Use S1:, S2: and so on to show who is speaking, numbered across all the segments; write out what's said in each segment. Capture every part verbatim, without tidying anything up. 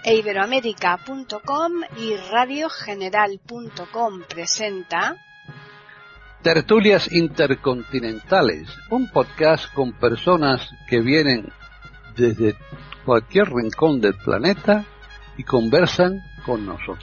S1: iberoamérica punto com y radio general punto com presenta
S2: Tertulias Intercontinentales, un podcast con personas que vienen desde cualquier rincón del planeta y conversan con nosotros.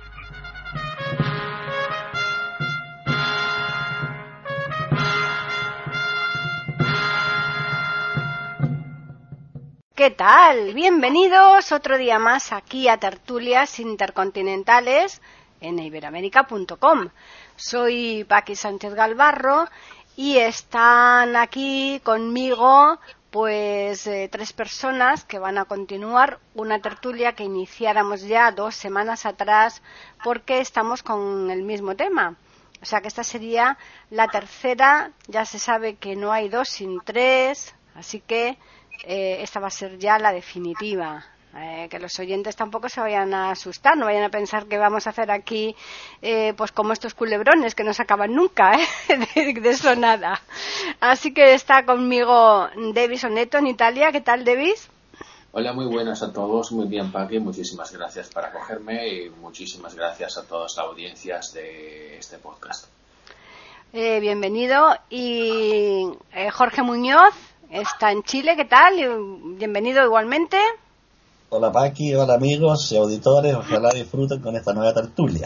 S1: ¿Qué tal? Bienvenidos otro día más aquí a Tertulias Intercontinentales en iberoamérica punto com. Soy Paqui Sánchez Galvarro y están aquí conmigo pues eh, tres personas que van a continuar una tertulia que iniciáramos ya dos semanas atrás porque estamos con el mismo tema. O sea que esta sería la tercera, ya se sabe que no hay dos sin tres, así que eh, esta va a ser ya la definitiva. Eh, que los oyentes tampoco se vayan a asustar, no vayan a pensar que vamos a hacer aquí eh, pues como estos culebrones que no se acaban nunca, ¿eh? de, de eso nada. Así que está conmigo Davis Oneto en Italia. ¿Qué tal, Davis?
S3: Hola, muy buenas a todos, muy bien, Paqui, muchísimas gracias por acogerme y muchísimas gracias a todas las audiencias de este podcast.
S1: Eh, bienvenido. Y eh, Jorge Muñoz está en Chile. ¿Qué tal? Bienvenido igualmente.
S4: Hola Paqui, hola amigos y auditores, ojalá disfruten con esta nueva tertulia.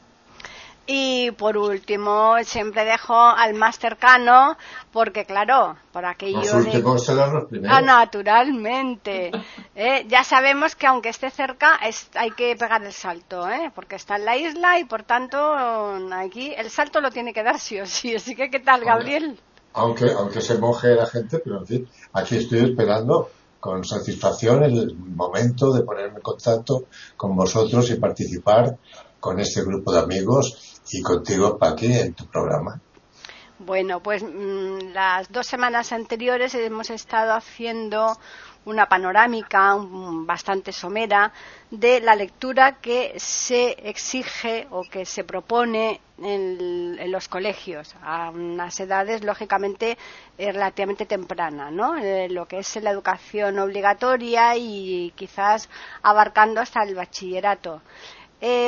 S1: Y por último, siempre dejo al más cercano, porque claro, por aquello
S5: los últimos
S1: de...
S5: serán los primeros.
S1: Ah, naturalmente. ¿Eh? Ya sabemos que aunque esté cerca, es... hay que pegar el salto, ¿eh? Porque está en la isla y por tanto aquí el salto lo tiene que dar sí o sí. Así que, ¿qué tal, Gabriel?
S5: Aunque, aunque se moje la gente, pero en fin, aquí estoy esperando con satisfacción el momento de ponerme en contacto con vosotros y participar con este grupo de amigos y contigo, Paqui, en tu programa.
S1: Bueno, pues mmm, las dos semanas anteriores hemos estado haciendo una panorámica um, bastante somera de la lectura que se exige o que se propone en, en los colegios a unas edades lógicamente eh, relativamente tempranas, ¿no? Eh, lo que es la educación obligatoria y quizás abarcando hasta el bachillerato. Eh,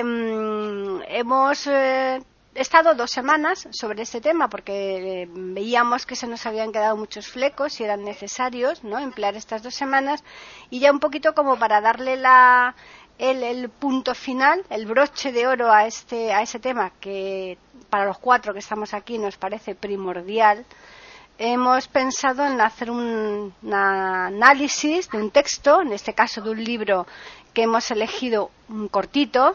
S1: hemos eh, He estado dos semanas sobre este tema porque eh, veíamos que se nos habían quedado muchos flecos y eran necesarios, ¿no?, emplear estas dos semanas y ya un poquito como para darle la, el, el punto final, el broche de oro a este a ese tema que para los cuatro que estamos aquí nos parece primordial. Hemos pensado en hacer un, un análisis de un texto, en este caso de un libro que hemos elegido un cortito.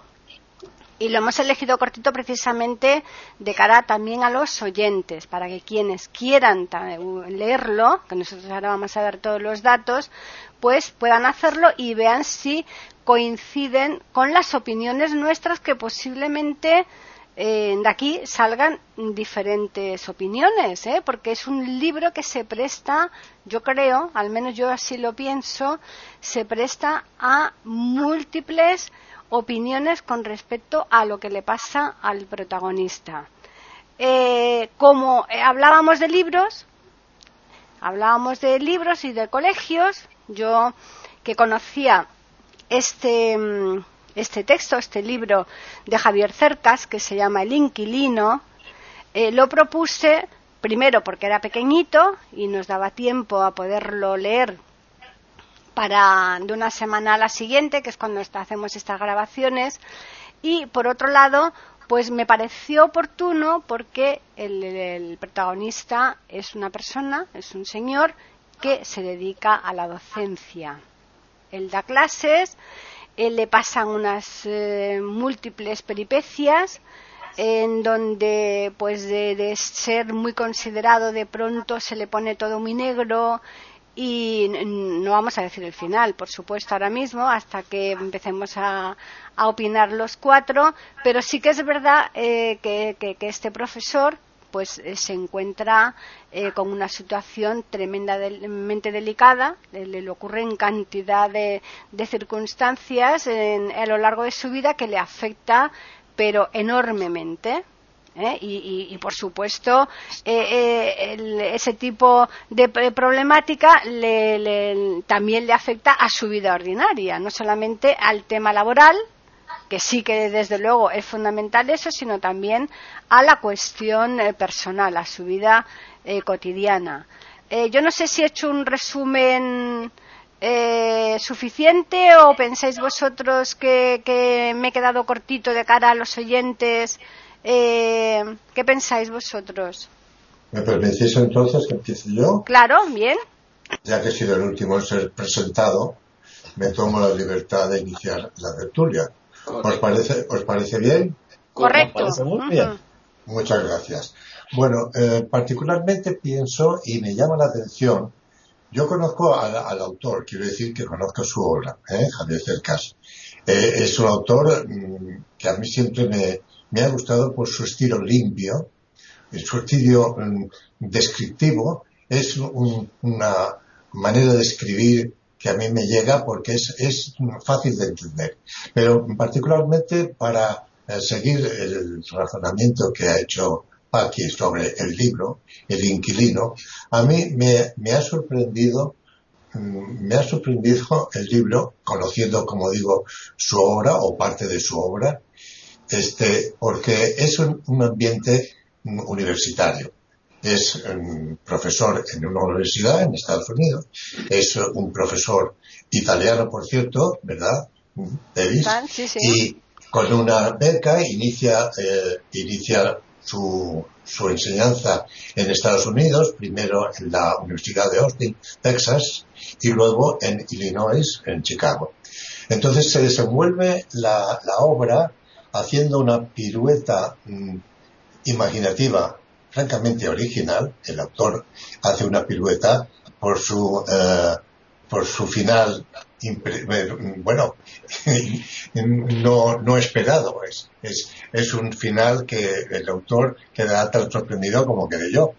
S1: Y lo hemos elegido cortito precisamente de cara también a los oyentes, para que quienes quieran leerlo, que nosotros ahora vamos a dar todos los datos, pues puedan hacerlo y vean si coinciden con las opiniones nuestras, que posiblemente eh, de aquí salgan diferentes opiniones, ¿eh? Porque es un libro que se presta, yo creo, al menos yo así lo pienso, se presta a múltiples opiniones con respecto a lo que le pasa al protagonista. Eh, como eh, hablábamos de libros, hablábamos de libros y de colegios, yo que conocía este, este texto, este libro de Javier Cercas, que se llama El Inquilino, eh, lo propuse primero porque era pequeñito y nos daba tiempo a poderlo leer para de una semana a la siguiente, que es cuando está, hacemos estas grabaciones, y por otro lado pues me pareció oportuno porque el, el protagonista es una persona, es un señor que se dedica a la docencia. Él da clases, él le pasan unas eh, múltiples peripecias en donde pues de, de ser muy considerado de pronto se le pone todo muy negro. Y no vamos a decir el final, por supuesto, ahora mismo, hasta que empecemos a, a opinar los cuatro, pero sí que es verdad eh, que, que, que este profesor pues eh, se encuentra eh, con una situación tremendamente delicada, le, le ocurren cantidad de, de circunstancias en, a lo largo de su vida que le afecta, pero enormemente. ¿eh? Y, y, y por supuesto eh, eh, el, ese tipo de problemática le, le, también le afecta a su vida ordinaria, no solamente al tema laboral, que sí que desde luego es fundamental eso, sino también a la cuestión eh, personal, a su vida eh, cotidiana. Eh, yo no sé si he hecho un resumen eh, suficiente o pensáis vosotros que, que me he quedado cortito de cara a los oyentes. Eh, ¿Qué pensáis vosotros?
S5: ¿Me permitís entonces que empiece yo?
S1: Claro, bien.
S5: Ya que he sido el último en ser presentado, me tomo la libertad de iniciar la tertulia. ¿Os parece, os parece bien?
S1: Correcto.
S4: Parece muy bien.
S1: Uh-huh.
S5: Muchas gracias. Bueno, eh, particularmente pienso y me llama la atención, yo conozco al, al autor, quiero decir que conozco su obra, ¿eh? Javier Cercas. Eh, es un autor mmm, que a mí siempre me, me ha gustado por su estilo limpio, su estilo mmm, descriptivo, es un, una manera de escribir que a mí me llega porque es, es fácil de entender. Pero particularmente para eh, seguir el razonamiento que ha hecho Paqui sobre el libro, El inquilino, a mí me, me ha sorprendido, me ha sorprendido el libro, conociendo, como digo, su obra o parte de su obra, este, porque es un, un ambiente universitario. Es un profesor en una universidad en Estados Unidos, es un profesor italiano, por cierto, ¿verdad? Davis,
S1: sí, sí.
S5: Y con una beca inicia, eh, inicia su, su enseñanza en Estados Unidos, primero en la Universidad de Austin, Texas, y luego en Illinois, en Chicago. Entonces se desenvuelve la, la obra haciendo una pirueta mmm, imaginativa, francamente original. El autor hace una pirueta por su eh, por su final impre, bueno no no esperado, es es es un final que el autor queda tan sorprendido como quedé yo,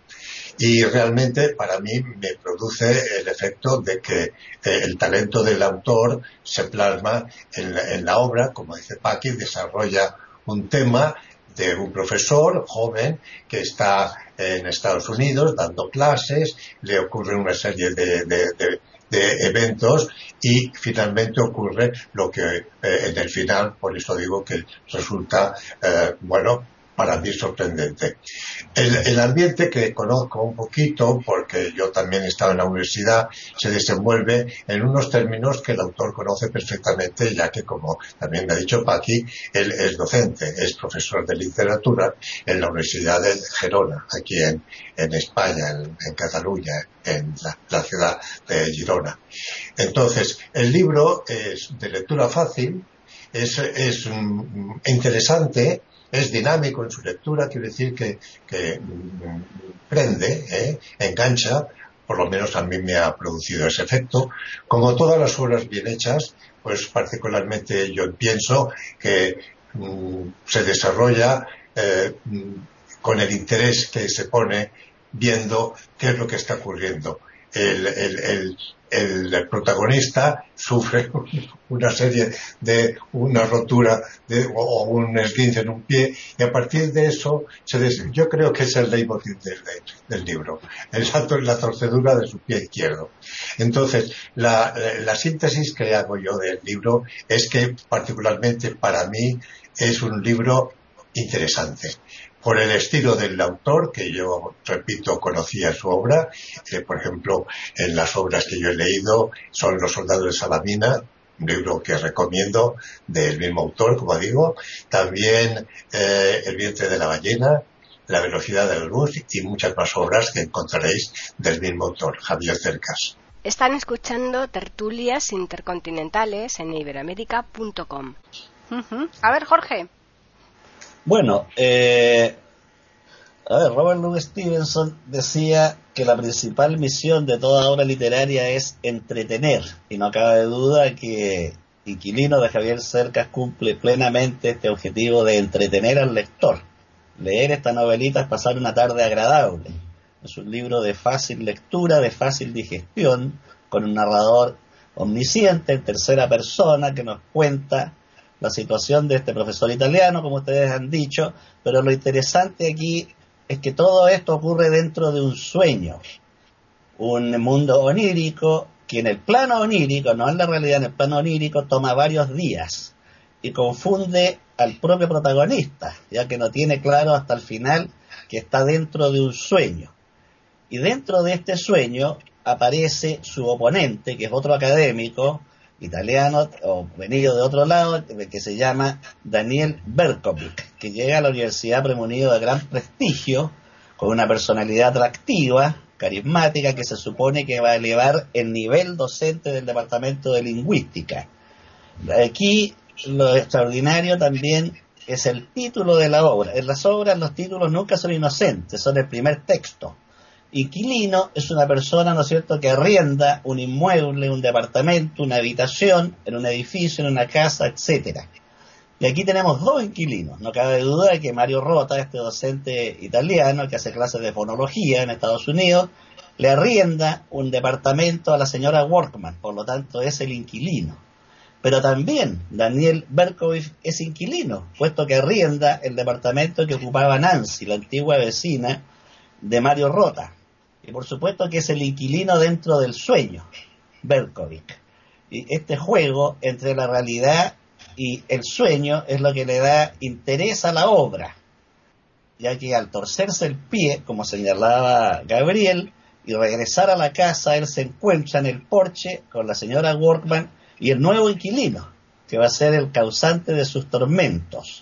S5: y realmente para mí me produce el efecto de que eh, el talento del autor se plasma en la, en la obra. Como dice Paqui, desarrolla un tema de un profesor joven que está en Estados Unidos dando clases, le ocurre una serie de, de, de, de eventos y finalmente ocurre lo que eh, en el final, por eso digo que resulta, eh, bueno, para mí sorprendente. El, el ambiente que conozco un poquito, porque yo también he estado en la universidad, se desenvuelve en unos términos que el autor conoce perfectamente, ya que, como también me ha dicho Paqui, él es docente, es profesor de literatura en la Universidad de Gerona, aquí en, en España, en, en Cataluña, en la, la ciudad de Girona. Entonces, el libro es de lectura fácil, es, es um, interesante, es dinámico en su lectura, quiere decir que, que mm, prende, ¿eh? engancha, por lo menos a mí me ha producido ese efecto. Como todas las obras bien hechas, pues particularmente yo pienso que mm, se desarrolla eh, con el interés que se pone viendo qué es lo que está ocurriendo. El, el, el, el protagonista sufre una serie de una rotura de, o un esguince en un pie, y a partir de eso se des, yo creo que es el leitmotiv del, del libro, el salto en la torcedura de su pie izquierdo. Entonces la, la síntesis que hago yo del libro es que particularmente para mí es un libro interesante por el estilo del autor, que yo, repito, conocía su obra. Eh, por ejemplo, en las obras que yo he leído son Los soldados de Salamina, un libro que recomiendo, del mismo autor, como digo. También eh, El vientre de la ballena, La velocidad de la luz y muchas más obras que encontraréis del mismo autor, Javier Cercas.
S1: Están escuchando Tertulias Intercontinentales en iberoamérica punto com. Uh-huh. A ver, Jorge.
S4: Bueno, eh, a ver, Robert Louis Stevenson decía que la principal misión de toda obra literaria es entretener, y no cabe duda que Inquilino de Javier Cercas cumple plenamente este objetivo de entretener al lector. Leer esta novelita es pasar una tarde agradable. Es un libro de fácil lectura, de fácil digestión, con un narrador omnisciente en tercera persona que nos cuenta la situación de este profesor italiano, como ustedes han dicho, pero lo interesante aquí es que todo esto ocurre dentro de un sueño, un mundo onírico que en el plano onírico, no en la realidad, en el plano onírico toma varios días y confunde al propio protagonista, ya que no tiene claro hasta el final que está dentro de un sueño. Y dentro de este sueño aparece su oponente, que es otro académico italiano o venido de otro lado, que se llama Daniel Berkovic, que llega a la universidad premunido de gran prestigio, con una personalidad atractiva, carismática, que se supone que va a elevar el nivel docente del departamento de lingüística. Aquí lo extraordinario también es el título de la obra. En las obras los títulos nunca son inocentes, son el primer texto. Inquilino es una persona, ¿no es cierto?, que arrienda un inmueble, un departamento, una habitación, en un edificio, en una casa, etcétera. Y aquí tenemos dos inquilinos. No cabe duda de que Mario Rota, este docente italiano que hace clases de fonología en Estados Unidos, le arrienda un departamento a la señora Workman, por lo tanto es el inquilino. Pero también Daniel Berkovic es inquilino, puesto que arrienda el departamento que ocupaba Nancy, la antigua vecina de Mario Rota. Y por supuesto que es el inquilino dentro del sueño, Berkovic. Y este juego entre la realidad y el sueño es lo que le da interés a la obra, ya que al torcerse el pie, como señalaba Gabriel, y regresar a la casa, él se encuentra en el porche con la señora Workman y el nuevo inquilino, que va a ser el causante de sus tormentos.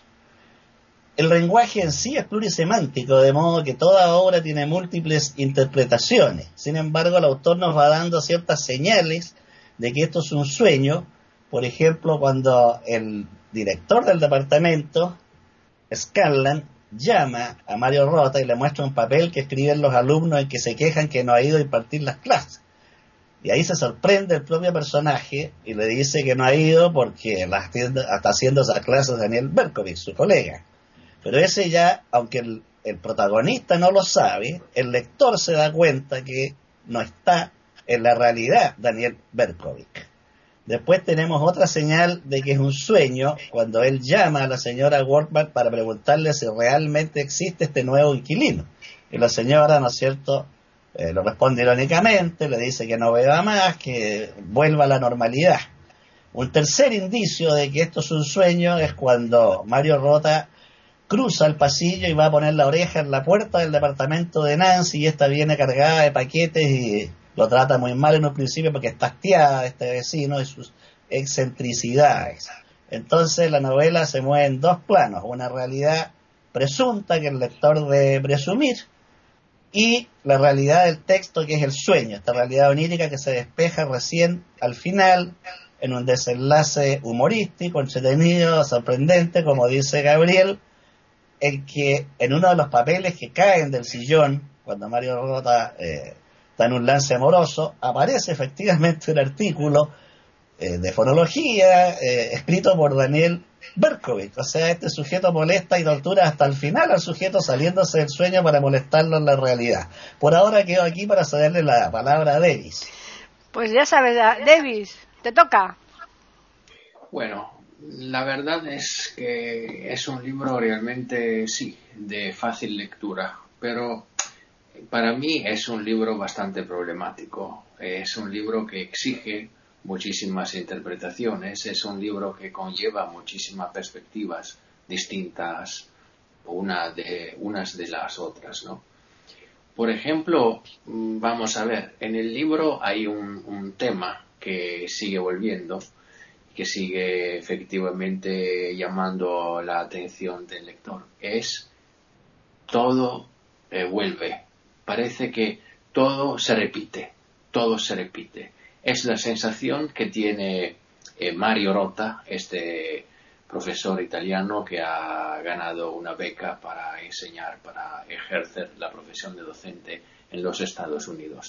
S4: El lenguaje en sí es plurisemántico, de modo que toda obra tiene múltiples interpretaciones. Sin embargo, el autor nos va dando ciertas señales de que esto es un sueño. Por ejemplo, cuando el director del departamento, Scanlan, llama a Mario Rota y le muestra un papel que escriben los alumnos en que se quejan que no ha ido a impartir las clases. Y ahí se sorprende el propio personaje y le dice que no ha ido porque las tienda, está haciendo esas clases Daniel Berkovic, su colega. Pero ese ya, aunque el, el protagonista no lo sabe, el lector se da cuenta que no está en la realidad Daniel Berkovic. Después tenemos otra señal de que es un sueño cuando él llama a la señora Workman para preguntarle si realmente existe este nuevo inquilino. Y la señora, ¿no es cierto?, eh, lo responde irónicamente, le dice que no beba más, que vuelva a la normalidad. Un tercer indicio de que esto es un sueño es cuando Mario Rota cruza el pasillo y va a poner la oreja en la puerta del departamento de Nancy y esta viene cargada de paquetes y lo trata muy mal en un principio porque está hastiada este vecino y sus excentricidades. Entonces la novela se mueve en dos planos, una realidad presunta que el lector debe presumir y la realidad del texto que es el sueño, esta realidad onírica que se despeja recién al final en un desenlace humorístico, entretenido, sorprendente, como dice Gabriel, en que en uno de los papeles que caen del sillón, cuando Mario Rota eh, está en un lance amoroso, aparece efectivamente un artículo eh, de fonología eh, escrito por Daniel Berkovic. O sea, este sujeto molesta y tortura hasta el final al sujeto saliéndose del sueño para molestarlo en la realidad. Por ahora quedo aquí para cederle la palabra a Davis.
S1: Pues ya sabes, Davis, te toca.
S3: Bueno, la verdad es que es un libro realmente, sí, de fácil lectura, pero para mí es un libro bastante problemático. Es un libro que exige muchísimas interpretaciones, es un libro que conlleva muchísimas perspectivas distintas una de, unas de las otras, ¿no? Por ejemplo, vamos a ver, en el libro hay un, un tema que sigue volviendo, que sigue efectivamente llamando la atención del lector. Es todo eh, vuelve. Parece que todo se repite, todo se repite. Es la sensación que tiene eh, Mario Rota, este profesor italiano que ha ganado una beca para enseñar, para ejercer la profesión de docente en los Estados Unidos.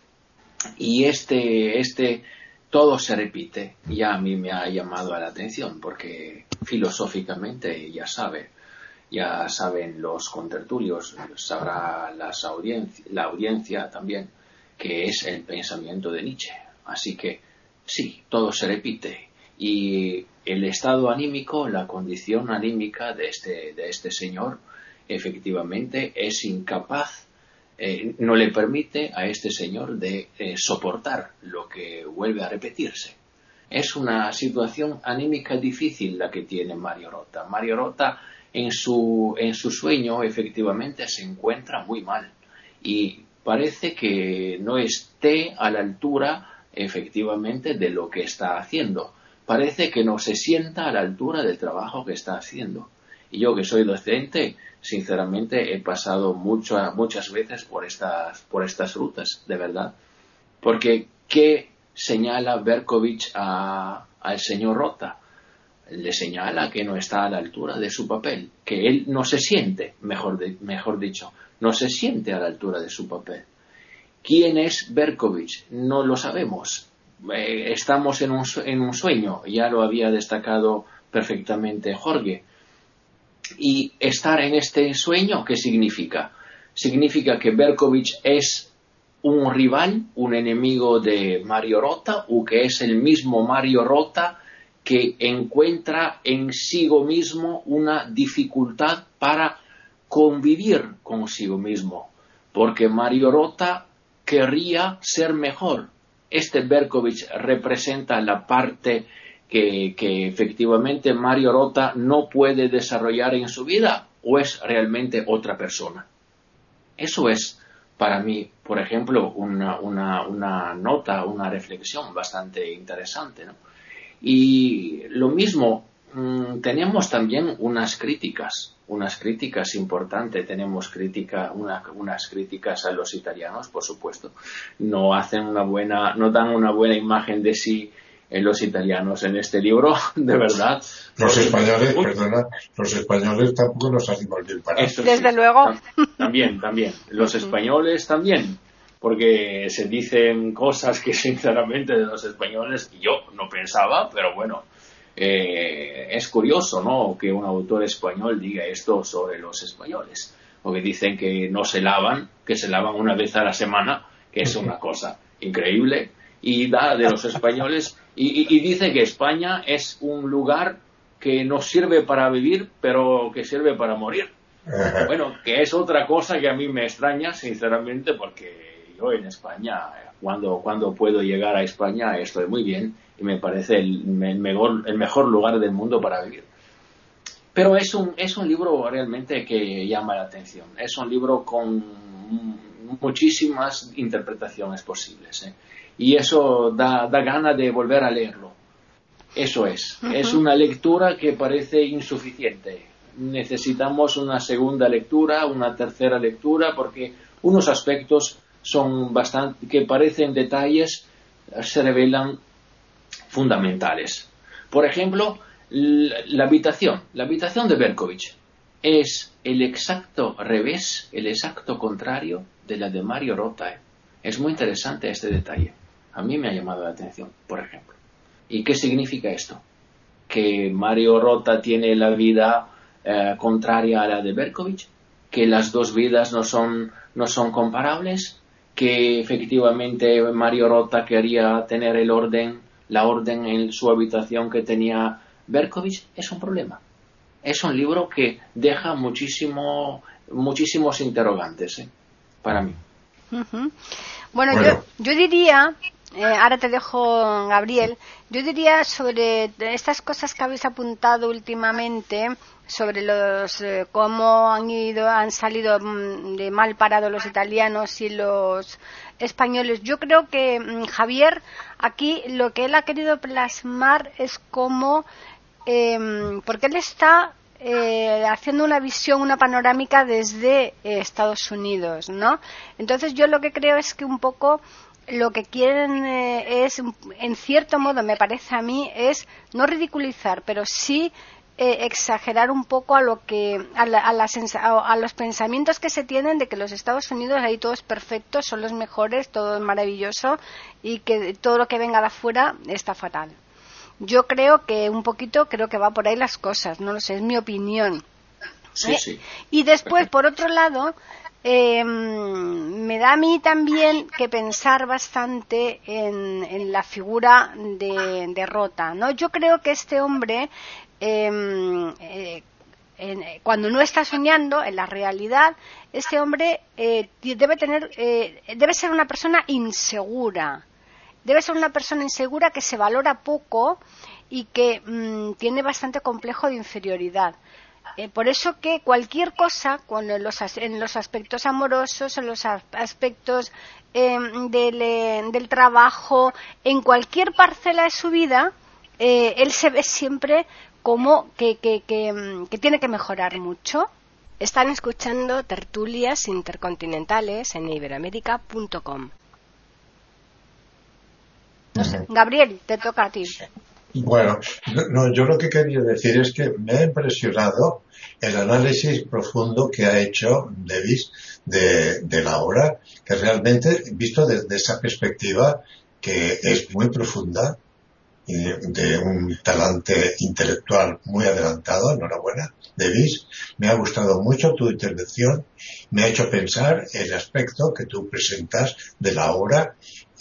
S3: Y este, este todo se repite, ya a mí me ha llamado la atención, porque filosóficamente ya sabe, ya saben los contertulios, sabrá las audiencia, la audiencia también, que es el pensamiento de Nietzsche. Así que sí, todo se repite. Y el estado anímico, la condición anímica de este, de este señor, efectivamente es incapaz, eh, no le permite a este señor de eh, soportar lo que vuelve a repetirse. Es una situación anímica difícil la que tiene Mario Rota. Mario Rota en su, en su sueño efectivamente se encuentra muy mal y parece que no esté a la altura efectivamente de lo que está haciendo. Parece que no se sienta a la altura del trabajo que está haciendo. Y yo, que soy docente, sinceramente he pasado mucho, muchas veces por estas, por estas rutas, de verdad. Porque, ¿qué señala Berkovich a, al señor Rota? Le señala que no está a la altura de su papel, que él no se siente, mejor, de, mejor dicho, no se siente a la altura de su papel. ¿Quién es Berkovich? No lo sabemos. Eh, estamos en un, en un sueño, ya lo había destacado perfectamente Jorge. Y estar en este sueño, ¿qué significa? Significa que Berkovich es un rival, un enemigo de Mario Rota, o que es el mismo Mario Rota que encuentra en sí mismo una dificultad para convivir consigo mismo, porque Mario Rota querría ser mejor. Este Berkovich representa la parte que, que efectivamente Mario Rota no puede desarrollar en su vida, o es realmente otra persona. Eso es para mí, por ejemplo, una, una, una nota, una reflexión bastante interesante, ¿no? Y lo mismo, mmm, tenemos también unas críticas, unas críticas importantes. Tenemos crítica, una, unas críticas a los italianos, por supuesto. No hacen una buena, no dan una buena imagen de sí en los italianos en este libro, de verdad.
S5: Los españoles, perdona, los españoles tampoco nos hacemos bien para
S1: eso. Desde sí, luego.
S3: También, también. Los españoles también. Porque se dicen cosas que sinceramente de los españoles yo no pensaba, pero bueno, eh, es curioso, ¿no?, que un autor español diga esto sobre los españoles, porque dicen que no se lavan, que se lavan una vez a la semana, que es una cosa increíble, y da de los españoles, y, y, y dice que España es un lugar que no sirve para vivir, pero que sirve para morir. Bueno, que es otra cosa que a mí me extraña, sinceramente, porque yo en España, cuando, cuando puedo llegar a España, estoy muy bien y me parece el, el, mejor, el mejor lugar del mundo para vivir. Pero es un, es un libro realmente que llama la atención. Es un libro con muchísimas interpretaciones posibles, ¿eh? Y eso da, da gana de volver a leerlo. Eso es. Uh-huh. Es una lectura que parece insuficiente. Necesitamos una segunda lectura, una tercera lectura, porque unos aspectos son bastante, que parecen detalles, se revelan fundamentales. Por ejemplo, la, la habitación, la habitación de Berkovich es el exacto revés, el exacto contrario de la de Mario Rota. ¿eh? Es muy interesante este detalle. A mí me ha llamado la atención, por ejemplo. ¿Y qué significa esto? Que Mario Rota tiene la vida eh, contraria a la de Berkovich, que las dos vidas no son, no son comparables, que efectivamente Mario Rota quería tener el orden, la orden en su habitación que tenía Berkovich. Es un problema. Es un libro que deja muchísimo, muchísimos interrogantes, ¿eh? Para mí.
S1: Uh-huh. Bueno, bueno. Yo, yo diría, eh, ahora te dejo, Gabriel, yo diría sobre estas cosas que habéis apuntado últimamente, sobre los eh, cómo han ido, han salido mm, de mal parados los italianos y los españoles. Yo creo que mm, Javier aquí lo que él ha querido plasmar es cómo, eh, porque él está eh, haciendo una visión, una panorámica desde eh, Estados Unidos, ¿no? Entonces yo lo que creo es que un poco lo que quieren eh, es, en cierto modo, me parece a mí, es no ridiculizar, pero sí Eh, exagerar un poco a lo que a, la, a, las, a los pensamientos que se tienen de que los Estados Unidos ahí todo es perfecto, son los mejores, todo es maravilloso y que todo lo que venga de afuera está fatal. Yo creo que un poquito creo que va por ahí las cosas, no lo sé, es mi opinión.
S3: Sí,
S1: ¿Eh?
S3: sí.
S1: Y después, por otro lado, eh, me da a mí también que pensar bastante en, en la figura de, de Rota, ¿no? Yo creo que este hombre, eh, eh, en, cuando no está soñando, en la realidad, este hombre eh, debe tener, eh, debe ser una persona insegura, debe ser una persona insegura que se valora poco y que mmm, tiene bastante complejo de inferioridad. Eh, por eso que cualquier cosa, cuando en, los, en los aspectos amorosos, en los aspectos eh, del, eh, del trabajo, en cualquier parcela de su vida, eh, él se ve siempre como que, que, que, que tiene que mejorar mucho. Están escuchando Tertulias Intercontinentales en iberoamérica punto com. No sé, Gabriel, te toca a ti.
S5: Bueno, no, yo lo que quería decir es que me ha impresionado el análisis profundo que ha hecho Davis de, de la obra, que realmente, visto desde esa perspectiva, que es muy profunda y de un talante intelectual muy adelantado. Enhorabuena, Davis. Me ha gustado mucho tu intervención. Me ha hecho pensar el aspecto que tú presentas de la obra,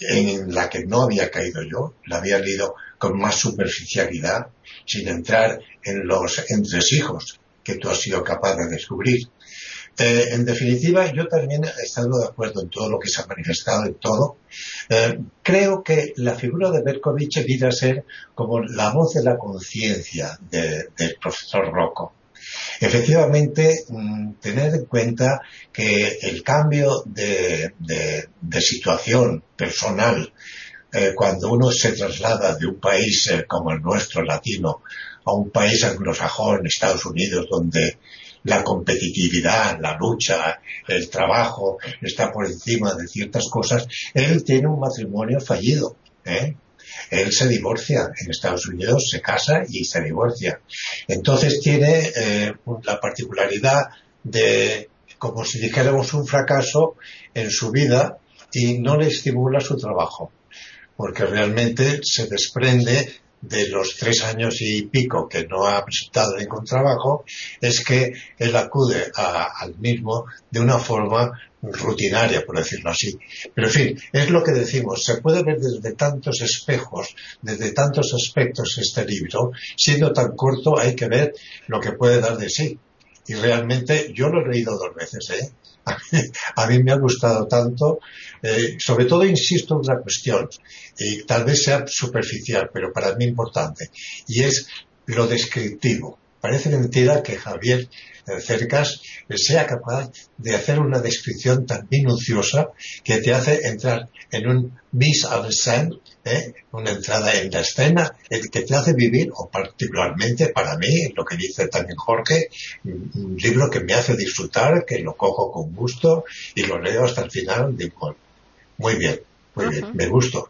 S5: en la que no había caído yo. La había leído con más superficialidad, sin entrar en los entresijos que tú has sido capaz de descubrir. Eh, en definitiva, yo también he estado de acuerdo en todo lo que se ha manifestado, en todo. Eh, creo que la figura de Berkovich viene a ser como la voz de la conciencia de, del profesor Rocco. Efectivamente, mmm, tener en cuenta que el cambio de, de, de situación personal, eh, cuando uno se traslada de un país eh, como el nuestro, latino, a un país anglosajón, Estados Unidos, donde la competitividad, la lucha, el trabajo está por encima de ciertas cosas, él tiene un matrimonio fallido, ¿eh? Él se divorcia en Estados Unidos, se casa y se divorcia. Entonces tiene eh, la particularidad de, como si dijéramos, un fracaso en su vida y no le estimula su trabajo, porque realmente se desprende de los tres años y pico que no ha presentado ningún trabajo, es que él acude a, al mismo de una forma rutinaria, por decirlo así. Pero en fin, es lo que decimos, se puede ver desde tantos espejos, desde tantos aspectos este libro. Siendo tan corto, hay que ver lo que puede dar de sí. Y realmente yo lo he leído dos veces, ¿eh? A mí, a mí me ha gustado tanto, eh, sobre todo insisto en una cuestión, y tal vez sea superficial, pero para mí importante, y es lo descriptivo. Parece mentira que Javier Cercas sea capaz de hacer una descripción tan minuciosa que te hace entrar en un mise en scène, ¿eh? Una entrada en la escena, el que te hace vivir, o particularmente para mí, lo que dice también Jorge, un libro que me hace disfrutar, que lo cojo con gusto y lo leo hasta el final. Digo, muy bien, muy uh-huh. bien, me gustó.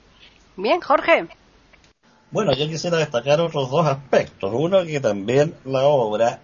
S1: Bien, Jorge.
S4: Bueno, yo quisiera destacar otros dos aspectos. Uno, que también la obra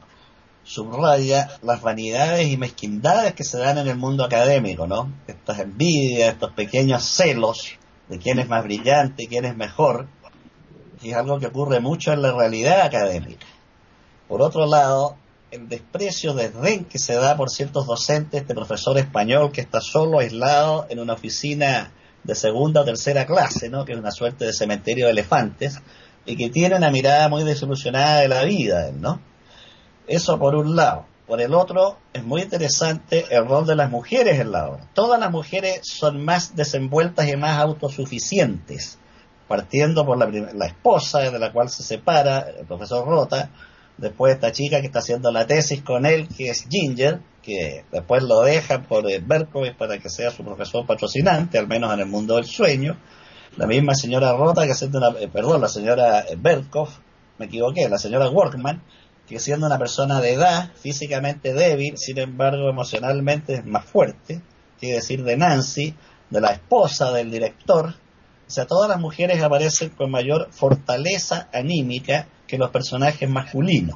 S4: subraya las vanidades y mezquindades que se dan en el mundo académico, ¿no? Estas envidias, estos pequeños celos de quién es más brillante, quién es mejor, y es algo que ocurre mucho en la realidad académica. Por otro lado, el desprecio, desdén que se da por ciertos docentes, este profesor español que está solo, aislado, en una oficina de segunda o tercera clase, ¿no? Que es una suerte de cementerio de elefantes, y que tiene una mirada muy desilusionada de la vida, ¿no? Eso por un lado. Por el otro, es muy interesante el rol de las mujeres en la obra. Todas las mujeres son más desenvueltas y más autosuficientes, partiendo por la, la esposa de la cual se separa el profesor Rota, después esta chica que está haciendo la tesis con él, que es Ginger, que después lo dejan por Berkovich para que sea su profesor patrocinante, al menos en el mundo del sueño. La misma señora Rota, que siendo una, eh, perdón, la señora Berkov, me equivoqué, la señora Workman, que siendo una persona de edad, físicamente débil, sin embargo emocionalmente es más fuerte, quiere decir de Nancy, de la esposa del director. O sea, todas las mujeres aparecen con mayor fortaleza anímica que los personajes masculinos.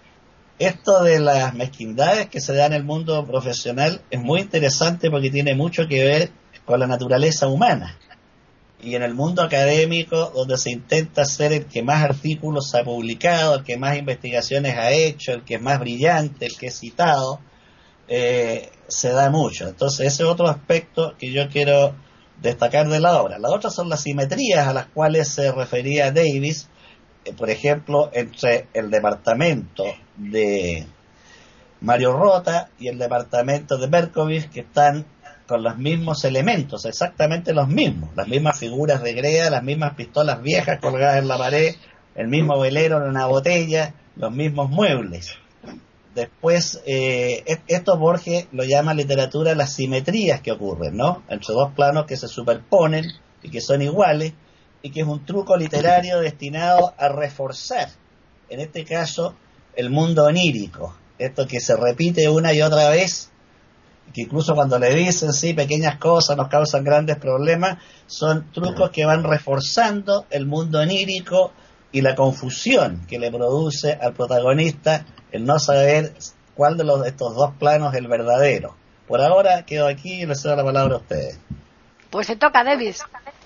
S4: Esto de las mezquindades que se da en el mundo profesional es muy interesante porque tiene mucho que ver con la naturaleza humana. Y en el mundo académico, donde se intenta ser el que más artículos ha publicado, el que más investigaciones ha hecho, el que es más brillante, el que es citado, eh, se da mucho. Entonces ese es otro aspecto que yo quiero destacar de la obra. La otra son las simetrías a las cuales se refería Davis, eh, por ejemplo, entre el departamento de Mario Rota y el departamento de Berkovich, que están con los mismos elementos, exactamente los mismos, las mismas figuras de Grea, las mismas pistolas viejas colgadas en la pared, el mismo velero en una botella, los mismos muebles. Después, eh, esto Borges lo llama literatura las simetrías que ocurren, ¿no? Entre dos planos que se superponen y que son iguales, y que es un truco literario destinado a reforzar, en este caso, el mundo onírico. Esto que se repite una y otra vez, que incluso cuando le dicen, sí, pequeñas cosas nos causan grandes problemas, son trucos que van reforzando el mundo onírico y la confusión que le produce al protagonista el no saber cuál de los, estos dos planos es el verdadero. Por ahora quedo aquí y les cedo la palabra a ustedes.
S1: Pues se toca, Davis.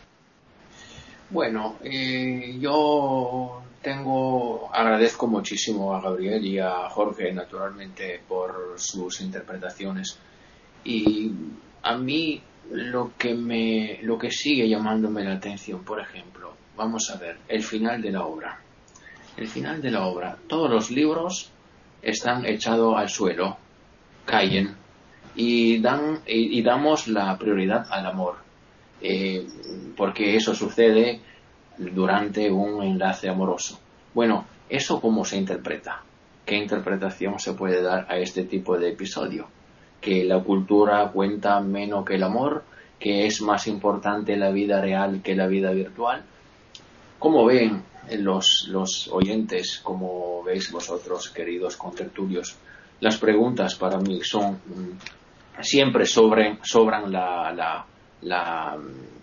S3: Bueno, eh, yo tengo, agradezco muchísimo a Gabriel y a Jorge, naturalmente, por sus interpretaciones. Y a mí lo que me, lo que sigue llamándome la atención, por ejemplo, vamos a ver, el final de la obra. El final de la obra, todos los libros están echados al suelo, caen y dan y, y damos la prioridad al amor, eh, porque eso sucede durante un enlace amoroso. Bueno, ¿eso cómo se interpreta? ¿Qué interpretación se puede dar a este tipo de episodio? ¿Que la cultura cuenta menos que el amor? ¿Que es más importante la vida real que la vida virtual? ¿Cómo ven los, los oyentes, como veis vosotros, queridos contertulios? Las preguntas para mí son, siempre sobran, sobran la, la, la,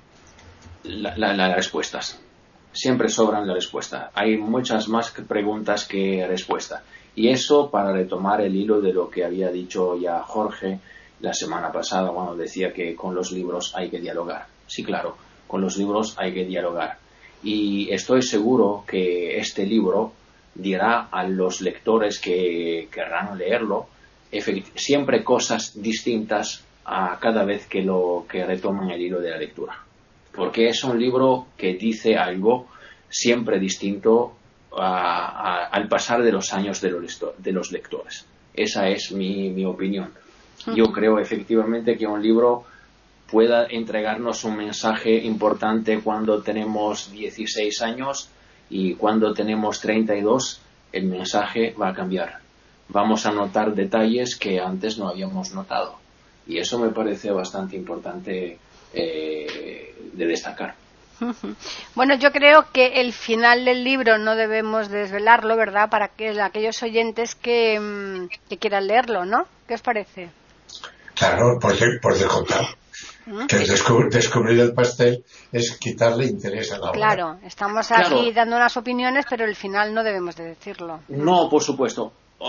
S3: la, la, las respuestas. Siempre sobran las respuestas. Hay muchas más preguntas que respuestas. Y eso, para retomar el hilo de lo que había dicho ya Jorge la semana pasada, cuando decía que con los libros hay que dialogar. Sí, claro, con los libros hay que dialogar. Y estoy seguro que este libro dirá a los lectores que querrán leerlo siempre cosas distintas a cada vez que lo que retoman el hilo de la lectura, porque es un libro que dice algo siempre distinto a, a, al pasar de los años de los, de los lectores. Esa es mi, mi opinión. Yo creo efectivamente que un libro pueda entregarnos un mensaje importante cuando tenemos dieciséis años, y cuando tenemos treinta y dos el mensaje va a cambiar. Vamos a notar detalles que antes no habíamos notado, y eso me parece bastante importante eh, de destacar.
S1: Bueno, yo creo que el final del libro no debemos desvelarlo, ¿verdad? Para que aquellos oyentes que, que quieran leerlo, ¿no? ¿Qué os parece?
S5: Claro, por, por descontar. Que el descubrir, descubrir el pastel es quitarle interés a la obra.
S1: Claro, estamos aquí
S3: claro.
S1: dando unas opiniones, pero el final no debemos de decirlo.
S3: No, por supuesto. Uh,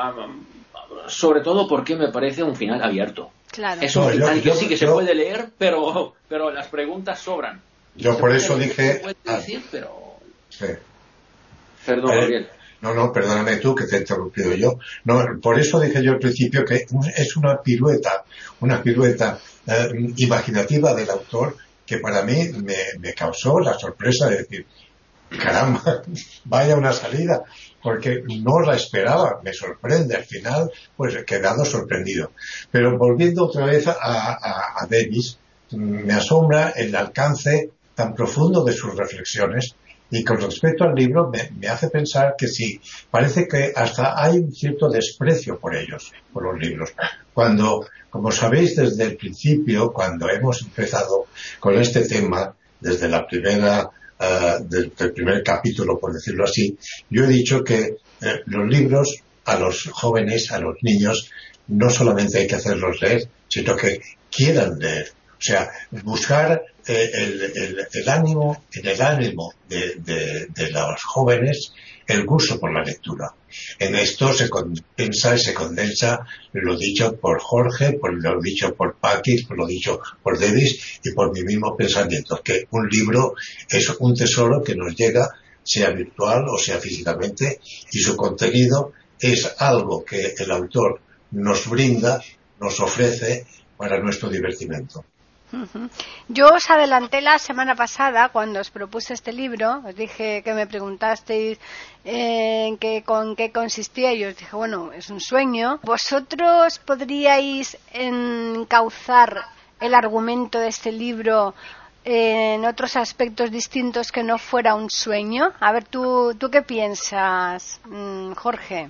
S3: uh, sobre todo porque me parece un final abierto.
S1: Claro.
S3: Es un
S5: no,
S3: final
S5: yo,
S3: que
S5: yo,
S3: sí que
S5: yo,
S3: se puede leer, pero pero las preguntas sobran.
S5: Yo
S3: se
S5: por
S3: puede,
S5: eso dije...
S3: se puede decir, pero...
S5: Sí.
S3: Perdón,
S5: eh,
S3: Gabriel.
S5: No, no, perdóname tú que te he interrumpido yo. No, por eso dije yo al principio que es una pirueta, una pirueta eh, imaginativa del autor que para mí me, me causó la sorpresa de decir, caramba, vaya una salida, porque no la esperaba, me sorprende. Al final, pues he quedado sorprendido. Pero volviendo otra vez a, a, a Davis, me asombra el alcance tan profundo de sus reflexiones. Y con respecto al libro, me, me hace pensar que sí, parece que hasta hay un cierto desprecio por ellos, por los libros. Cuando, como sabéis desde el principio, cuando hemos empezado con este tema, desde la primera, uh, del, del primer capítulo, por decirlo así, yo he dicho que eh, los libros a los jóvenes, a los niños, no solamente hay que hacerlos leer, sino que quieran leer. O sea, buscar eh, el, el, el ánimo, en el ánimo de, de, de los jóvenes, el gusto por la lectura. En esto se compensa y se condensa lo dicho por Jorge, por lo dicho por Paqui, por lo dicho por Davis y por mi mismo pensamiento, que un libro es un tesoro que nos llega, sea virtual o sea físicamente, y su contenido es algo que el autor nos brinda, nos ofrece para nuestro divertimento.
S1: Uh-huh. Yo os adelanté la semana pasada cuando os propuse este libro, os dije que me preguntasteis en eh, qué, con qué consistía y os dije, bueno, es un sueño. ¿Vosotros podríais encauzar el argumento de este libro en otros aspectos distintos que no fuera un sueño? A ver, ¿tú, tú qué piensas, Jorge?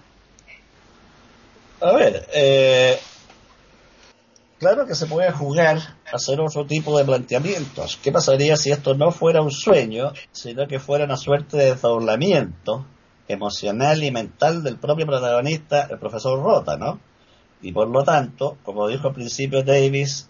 S4: A ver, eh, claro que se puede jugar a hacer otro tipo de planteamientos. ¿Qué pasaría si esto no fuera un sueño, sino que fuera una suerte de desdoblamiento emocional y mental del propio protagonista, el profesor Rota, ¿no? Y por lo tanto, como dijo al principio Davis,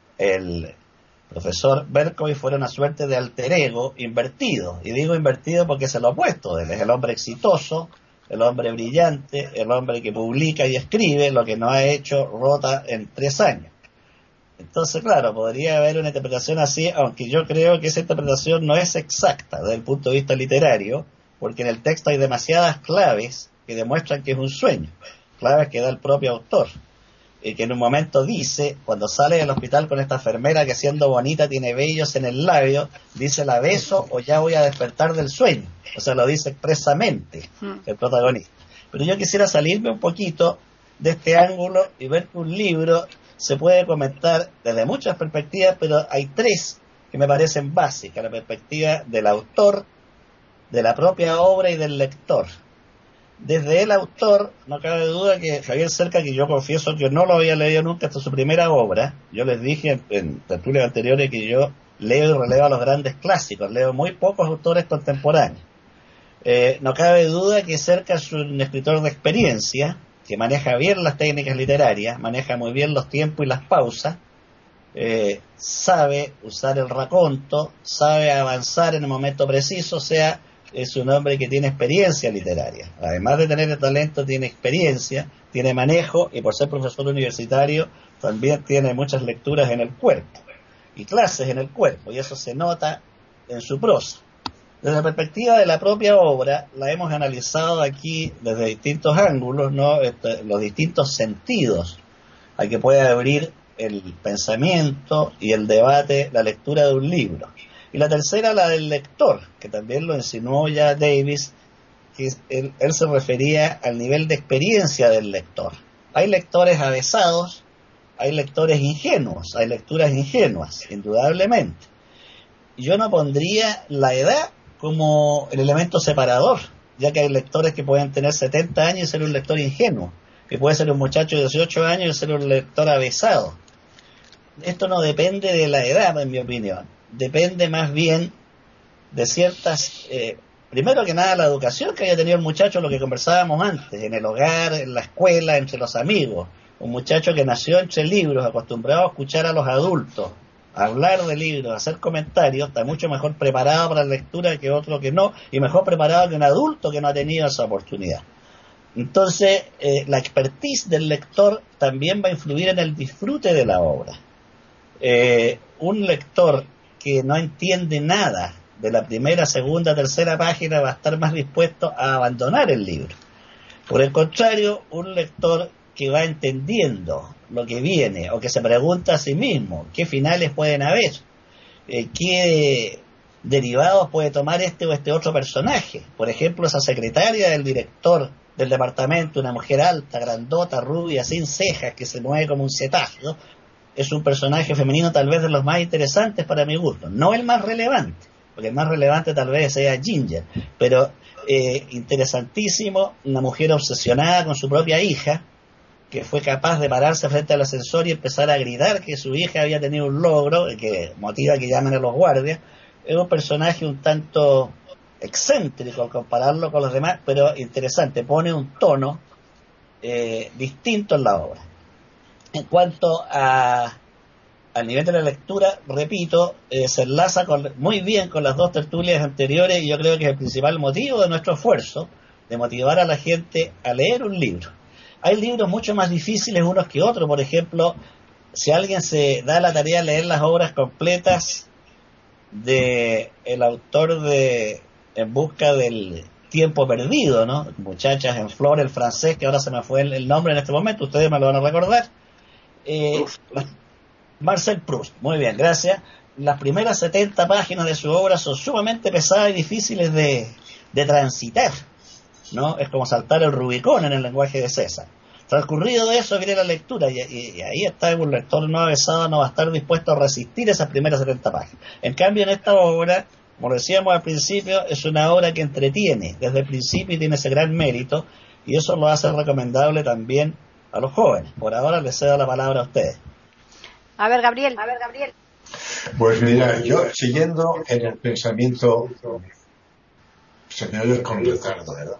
S4: el profesor Berkowitz fuera una suerte de alter ego invertido. Y digo invertido porque es el opuesto de él. Es el hombre exitoso, el hombre brillante, el hombre que publica y escribe lo que no ha hecho Rota en tres años. Entonces, claro, podría haber una interpretación así, aunque yo creo que esa interpretación no es exacta desde el punto de vista literario, porque en el texto hay demasiadas claves que demuestran que es un sueño, claves que da el propio autor, y que en un momento dice, cuando sale del hospital con esta enfermera que siendo bonita tiene vellos en el labio, dice la beso o ya voy a despertar del sueño. O sea, lo dice expresamente el protagonista. Pero yo quisiera salirme un poquito de este ángulo y ver que un libro se puede comentar desde muchas perspectivas, pero hay tres que me parecen básicas: la perspectiva del autor, de la propia obra y del lector. Desde el autor, no cabe duda que Javier Cerca, que yo confieso que no lo había leído nunca hasta su primera obra, yo les dije en, en tertulias anteriores que yo leo y releo a los grandes clásicos, leo muy pocos autores contemporáneos. Eh, no cabe duda que Cerca es un escritor de experiencia, que maneja bien las técnicas literarias, maneja muy bien los tiempos y las pausas, eh, sabe usar el raconto, sabe avanzar en el momento preciso, o sea, es un hombre que tiene experiencia literaria. Además de tener el talento, tiene experiencia, tiene manejo, y por ser profesor universitario también tiene muchas lecturas en el cuerpo y clases en el cuerpo, y eso se nota en su prosa. Desde la perspectiva de la propia obra, la hemos analizado aquí desde distintos ángulos, ¿no? Este, los distintos sentidos a que puede abrir el pensamiento y el debate, la lectura de un libro. Y la tercera, la del lector, que también lo insinuó ya Davis, que él, él se refería al nivel de experiencia del lector. Hay lectores avesados, hay lectores ingenuos, hay lecturas ingenuas, indudablemente. Yo no pondría la edad como el elemento separador, ya que hay lectores que pueden tener setenta años y ser un lector ingenuo, que puede ser un muchacho de dieciocho años y ser un lector avesado. Esto no depende de la edad, en mi opinión. Depende más bien de ciertas, eh, primero que nada la educación que haya tenido el muchacho, lo que conversábamos antes, en el hogar, en la escuela, entre los amigos. Un muchacho que nació entre libros, acostumbrado a escuchar a los adultos, a hablar de libros, a hacer comentarios, está mucho mejor preparado para la lectura que otro que no, y mejor preparado que un adulto que no ha tenido esa oportunidad. Entonces, eh, la expertise del lector también va a influir en el disfrute de la obra. Eh, un lector que no entiende nada de la primera, segunda, tercera página va a estar más dispuesto a abandonar el libro. Por el contrario, un lector que va entendiendo lo que viene o que se pregunta a sí mismo qué finales pueden haber, eh, qué derivados puede tomar este o este otro personaje. Por ejemplo, esa secretaria del director del departamento, una mujer alta, grandota, rubia, sin cejas, que se mueve como un cetáceo, es un personaje femenino tal vez de los más interesantes para mi gusto. No el más relevante, porque el más relevante tal vez sea Ginger, pero eh, interesantísimo, una mujer obsesionada con su propia hija, que fue capaz de pararse frente al ascensor y empezar a gritar que su hija había tenido un logro, que motiva que llamen a los guardias. Es un personaje un tanto excéntrico al compararlo con los demás, pero interesante, pone un tono eh, distinto en la obra. En cuanto a al nivel de la lectura, repito, eh, se enlaza con, muy bien con las dos tertulias anteriores, y yo creo que es el principal motivo de nuestro esfuerzo, de motivar a la gente a leer un libro. Hay libros mucho más difíciles unos que otros. Por ejemplo, si alguien se da la tarea de leer las obras completas de el autor de En busca del Tiempo Perdido, ¿no? Muchachas en Flor, el francés, que ahora se me fue el, el nombre en este momento, ustedes me lo van a recordar. Eh, Marcel Proust, muy bien, gracias. Las primeras setenta páginas de su obra son sumamente pesadas y difíciles de, de transitar, ¿no? Es como saltar el Rubicón en el lenguaje de César. Transcurrido de eso viene la lectura y, y, y ahí está un lector no avesado, no va a estar dispuesto a resistir esas primeras setenta páginas. En cambio, en esta obra, como decíamos al principio, es una obra que entretiene desde el principio y tiene ese gran mérito, y eso lo hace recomendable también a los jóvenes. Por ahora les cedo la palabra a ustedes.
S1: A ver, Gabriel. A ver, Gabriel.
S5: Pues mira, yo siguiendo en el pensamiento, se me oye con retardo, ¿verdad?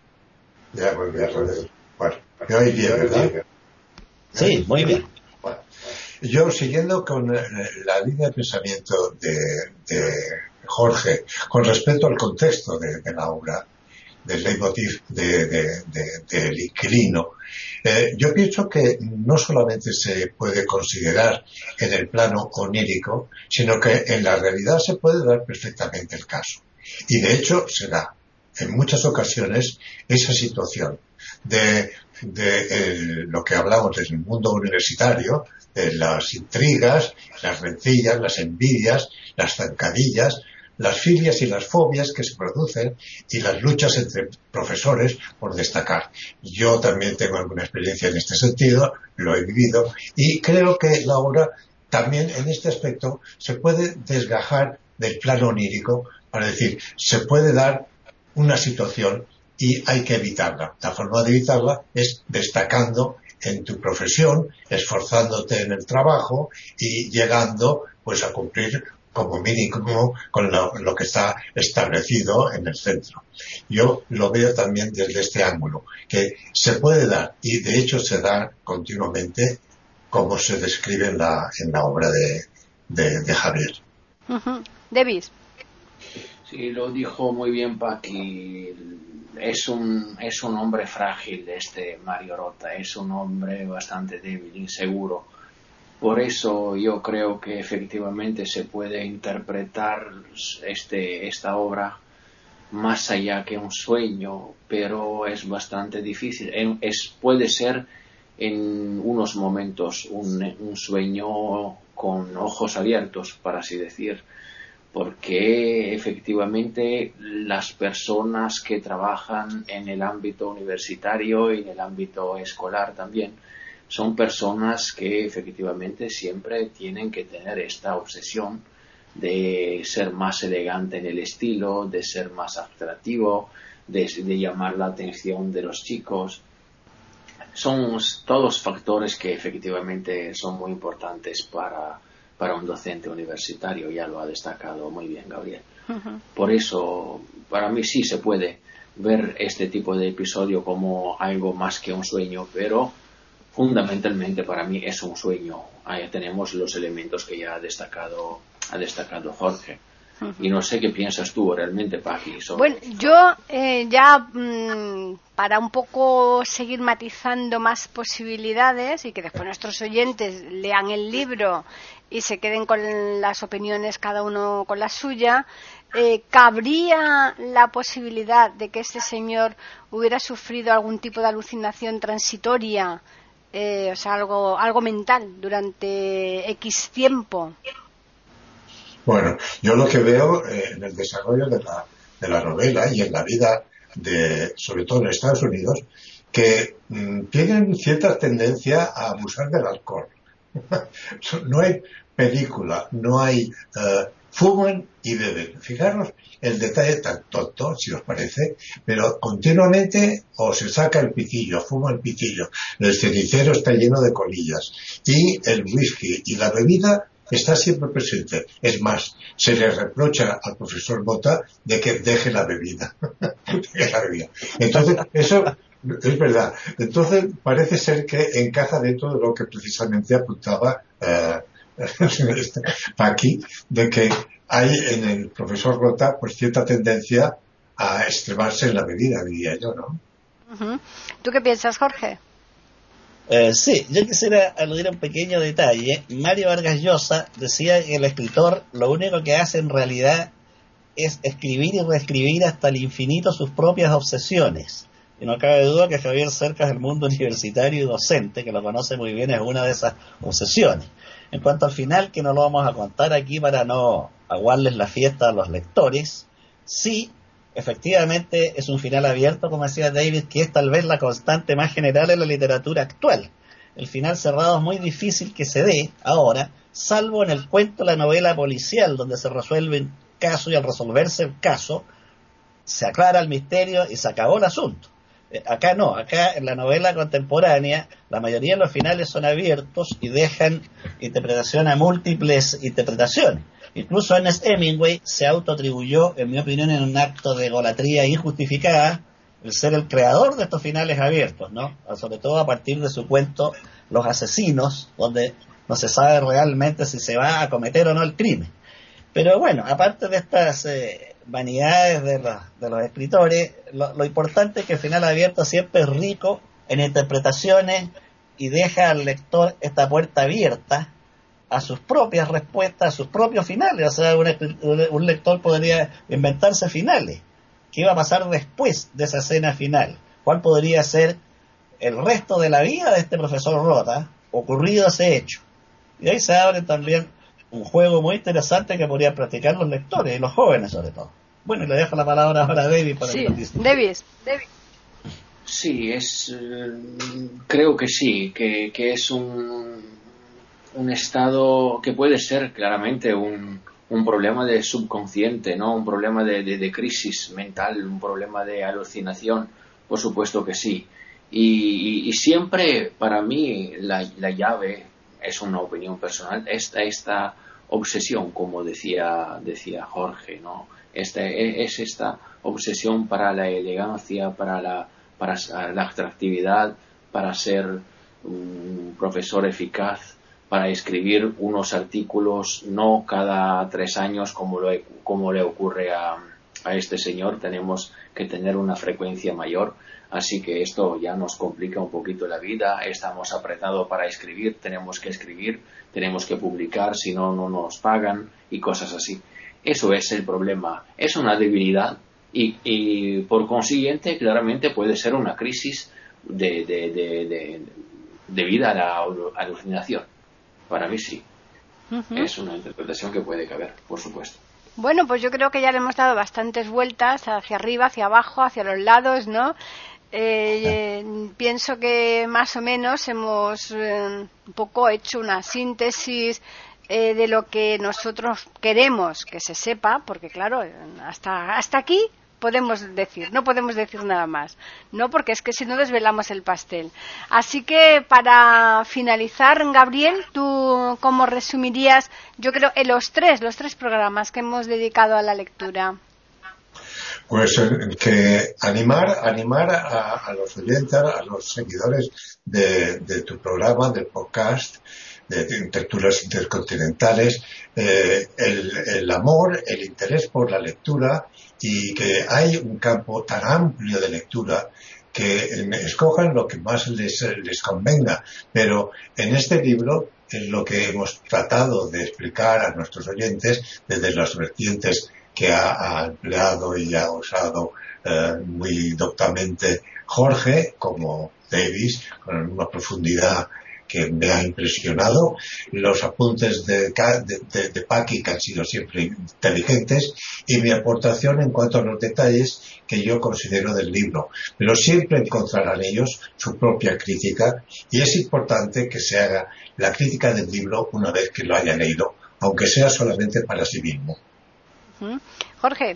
S5: Ya volví a rever. Bueno, me oí bien, ¿verdad?
S4: Sí, muy bien.
S5: Bueno, yo siguiendo con la línea de pensamiento de, de Jorge, con respecto al contexto de, de la obra, del leitmotiv de, de, de, del inquilino, eh, yo pienso que no solamente se puede considerar en el plano onírico, sino que en la realidad se puede dar perfectamente el caso. Y de hecho se da en muchas ocasiones esa situación de, de el, lo que hablamos del mundo universitario, de las intrigas, las rencillas, las envidias, las zancadillas, las filias y las fobias que se producen y las luchas entre profesores por destacar. Yo también tengo alguna experiencia en este sentido, lo he vivido, y creo que la obra también en este aspecto se puede desgajar del plano onírico para decir, se puede dar una situación y hay que evitarla. La forma de evitarla es destacando en tu profesión, esforzándote en el trabajo y llegando pues a cumplir como mínimo con lo, lo que está establecido en el centro. Yo lo veo también desde este ángulo, que se puede dar, y de hecho se da continuamente, como se describe en la, en la obra de, de, de Javier.
S1: Uh-huh. David.
S3: Sí, lo dijo muy bien Paqui. Es un, es un hombre frágil este Mario Rota, es un hombre bastante débil, inseguro. Por eso yo creo que efectivamente se puede interpretar este, esta obra más allá que un sueño, pero es bastante difícil. Es, puede ser en unos momentos un, un sueño con ojos abiertos, para así decir, porque efectivamente las personas que trabajan en el ámbito universitario y en el ámbito escolar también son personas que efectivamente siempre tienen que tener esta obsesión de ser más elegante en el estilo, de ser más atractivo, de, de llamar la atención de los chicos. Son todos factores que efectivamente son muy importantes para, para un docente universitario, ya lo ha destacado muy bien Gabriel. Uh-huh. Por eso, para mí sí se puede ver este tipo de episodio como algo más que un sueño, pero fundamentalmente para mí es un sueño. Ahí tenemos los elementos que ya ha destacado, ha destacado Jorge. Uh-huh. Y no sé qué piensas tú realmente, Paqui.
S1: Bueno, yo eh, ya mmm, para un poco seguir matizando más posibilidades y que después nuestros oyentes lean el libro y se queden con las opiniones cada uno con la suya, eh, ¿cabría la posibilidad de que este señor hubiera sufrido algún tipo de alucinación transitoria? Eh, o sea, algo, algo mental durante X tiempo.
S5: Bueno, yo lo que veo eh, en el desarrollo de la, de la novela y en la vida de, sobre todo en Estados Unidos, que mmm, tienen cierta tendencia a abusar del alcohol. No hay película, no hay uh, fuman y beben. Fijaros el detalle tan tonto, si os parece, pero continuamente o se saca el pitillo, fuma el pitillo, el cenicero está lleno de colillas y el whisky y la bebida está siempre presente. Es más, se le reprocha al profesor Bota de que deje la bebida. deje la bebida. Entonces, eso es verdad. Entonces, parece ser que encaja dentro de lo que precisamente apuntaba eh, Paqui, de que hay en el profesor Rota pues cierta tendencia a extremarse en la bebida, diría yo, ¿no?
S1: Uh-huh. ¿Tú qué piensas, Jorge?
S4: Eh, sí, yo quisiera aludir a un pequeño detalle. Mario Vargas Llosa decía que el escritor lo único que hace en realidad es escribir y reescribir hasta el infinito sus propias obsesiones. Y no cabe duda que Javier Cercas, del mundo universitario y docente, que lo conoce muy bien, es una de esas obsesiones. En cuanto al final, que no lo vamos a contar aquí para no aguarles la fiesta a los lectores, sí, efectivamente es un final abierto, como decía David, que es tal vez la constante más general en la literatura actual. El final cerrado es muy difícil que se dé ahora, salvo en el cuento, la novela policial, donde se resuelve un caso y al resolverse el caso se aclara el misterio y se acabó el asunto. Acá no, acá en la novela contemporánea la mayoría de los finales son abiertos y dejan interpretación a múltiples interpretaciones. Incluso Ernest Hemingway se autoatribuyó, en mi opinión, en un acto de egolatría injustificada, el ser el creador de estos finales abiertos, ¿no? Sobre todo a partir de su cuento Los Asesinos, donde no se sabe realmente si se va a cometer o no el crimen. Pero bueno, aparte de estas eh, vanidades de los, de los escritores, lo, lo importante es que el final abierto siempre es rico en interpretaciones y deja al lector esta puerta abierta a sus propias respuestas, a sus propios finales. O sea, un, un lector podría inventarse finales. ¿Qué iba a pasar después de esa escena final? ¿Cuál podría ser el resto de la vida de este profesor Rota, ocurrido ese hecho? Y ahí se abre también un juego muy interesante que podrían practicar los lectores y los jóvenes sobre todo. Bueno, y le dejo la palabra ahora a David para
S1: sí,
S4: que nos dice.
S1: David, David.
S3: Sí, es, eh, creo que sí, que, que es un, un estado que puede ser claramente un, un problema de subconsciente, ¿no? Un problema de, de, de crisis mental, un problema de alucinación, por supuesto que sí. Y, y, y siempre para mí la, la llave, es una opinión personal, esta, esta obsesión, como decía, decía Jorge, ¿no? Esta, es esta obsesión para la elegancia, para la, para la atractividad, para ser un profesor eficaz, para escribir unos artículos no cada tres años como, lo, como le ocurre a, a este señor. Tenemos que tener una frecuencia mayor. Así que esto ya nos complica un poquito la vida, estamos apretados para escribir, tenemos que escribir, tenemos que publicar, si no, no nos pagan y cosas así. Eso es el problema, es una debilidad y, y por consiguiente claramente puede ser una crisis de, de, de, de, debido a la alucinación. Para mí sí, uh-huh. Es una interpretación que puede caber, por supuesto.
S1: Bueno, pues yo creo que ya le hemos dado bastantes vueltas hacia arriba, hacia abajo, hacia los lados, ¿no? Eh, eh, pienso que más o menos hemos eh, un poco hecho una síntesis eh, de lo que nosotros queremos que se sepa, porque claro, hasta hasta aquí podemos decir, no podemos decir nada más, no, porque es que si no desvelamos el pastel. Así que para finalizar, Gabriel, ¿tú cómo resumirías, yo creo, en los tres, los tres programas que hemos dedicado a la lectura?
S5: Pues que animar, animar a, a los oyentes, a los seguidores de, de tu programa, del podcast, de, de Tertulias Intercontinentales, eh, el, el amor, el interés por la lectura y que hay un campo tan amplio de lectura que escojan lo que más les, les convenga. Pero en este libro es lo que hemos tratado de explicar a nuestros oyentes desde las vertientes que ha, ha empleado y ha usado eh, muy doctamente Jorge, como Davis, con una profundidad que me ha impresionado, los apuntes de, de, de, de Paqui, que han sido siempre inteligentes, y mi aportación en cuanto a los detalles que yo considero del libro. Pero siempre encontrarán ellos su propia crítica, y es importante que se haga la crítica del libro una vez que lo hayan leído, aunque sea solamente para sí mismo.
S1: Jorge.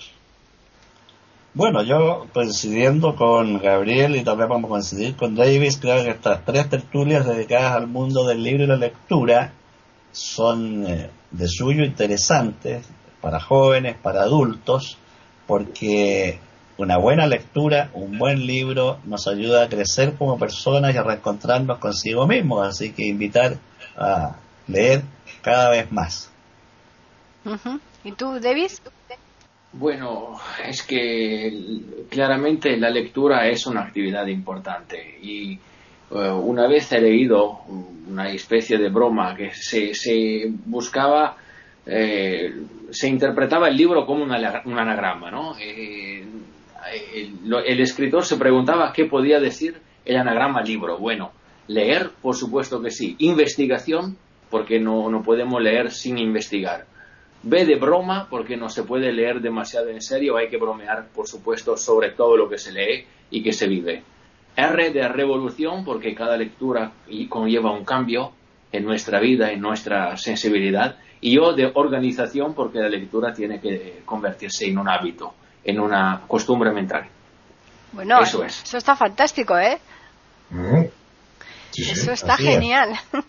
S4: Bueno, yo coincidiendo con Gabriel y también vamos a coincidir con Davis, creo que estas tres tertulias dedicadas al mundo del libro y la lectura son eh, de suyo interesantes para jóvenes, para adultos, porque una buena lectura, un buen libro nos ayuda a crecer como personas y a reencontrarnos consigo mismos, así que invitar a leer cada vez más.
S1: Uh-huh. ¿Y tú, Davis?
S3: Bueno, es que claramente la lectura es una actividad importante y uh, una vez he leído una especie de broma que se, se buscaba eh, se interpretaba el libro como una, un anagrama, ¿no? Eh, el, el escritor se preguntaba qué podía decir el anagrama libro. Bueno, leer, por supuesto que sí. Investigación, porque no, no podemos leer sin investigar. B de broma, porque no se puede leer demasiado en serio, hay que bromear, por supuesto, sobre todo lo que se lee y que se vive. R de revolución, porque cada lectura conlleva un cambio en nuestra vida, en nuestra sensibilidad. Y O de organización, porque la lectura tiene que convertirse en un hábito, en una costumbre mental.
S1: Bueno, eso, es. Eso está fantástico, ¿eh?
S5: Mm. Sí, sí,
S1: eso está genial.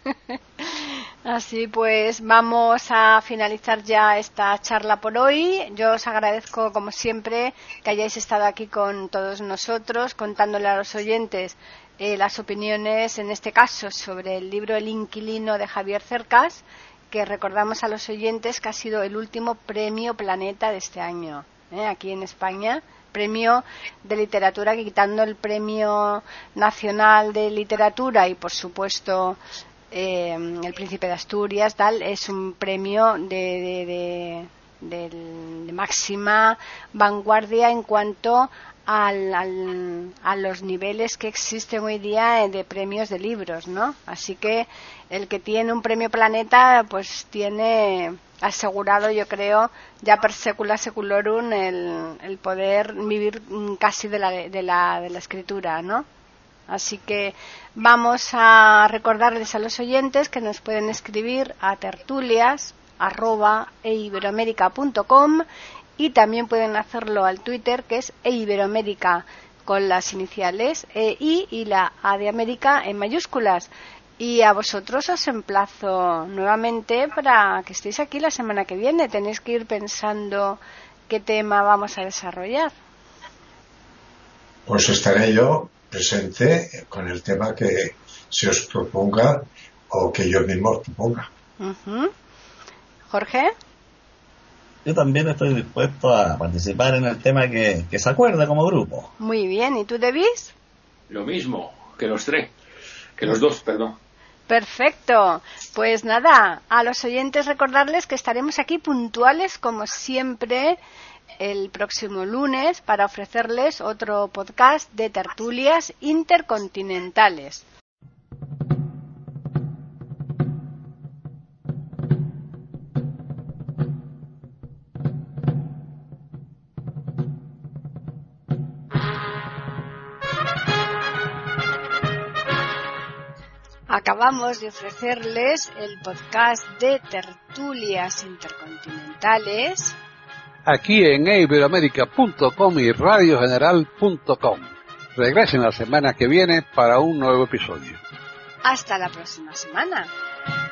S1: Así pues, vamos a finalizar ya esta charla por hoy. Yo os agradezco, como siempre, que hayáis estado aquí con todos nosotros, contándole a los oyentes eh, las opiniones, en este caso, sobre el libro El inquilino de Javier Cercas, que recordamos a los oyentes que ha sido el último premio Planeta de este año, ¿eh? Aquí en España. Premio de literatura, quitando el Premio Nacional de Literatura y, por supuesto, eh, el Príncipe de Asturias, tal, es un premio de, de, de, de, de máxima vanguardia en cuanto al, al, a los niveles que existen hoy día de premios de libros, ¿no? Así que el que tiene un Premio Planeta, pues tiene asegurado, yo creo, ya per secula seculorum el, el poder vivir casi de la, de la de la escritura, ¿no? Así que vamos a recordarles a los oyentes que nos pueden escribir a tertulias arroba eiberoamerica punto com y también pueden hacerlo al Twitter, que es eiberoamerica con las iniciales E I y la A de América en mayúsculas. Y a vosotros os emplazo nuevamente para que estéis aquí la semana que viene. Tenéis que ir pensando qué tema vamos a desarrollar.
S5: Pues estaré yo presente con el tema que se os proponga o que yo mismo os proponga.
S1: Uh-huh. Jorge.
S4: Yo también estoy dispuesto a participar en el tema que, que se acuerda como grupo.
S1: Muy bien. ¿Y tú, Davis?
S3: Lo mismo que los tres. Que los dos, perdón.
S1: Perfecto. Pues nada, a los oyentes recordarles que estaremos aquí puntuales como siempre el próximo lunes para ofrecerles otro podcast de tertulias intercontinentales. Acabamos de ofrecerles el podcast de tertulias intercontinentales
S2: aquí en eiberoamerica punto com y radio general punto com. Regresen la semana que viene para un nuevo episodio.
S1: Hasta la próxima semana.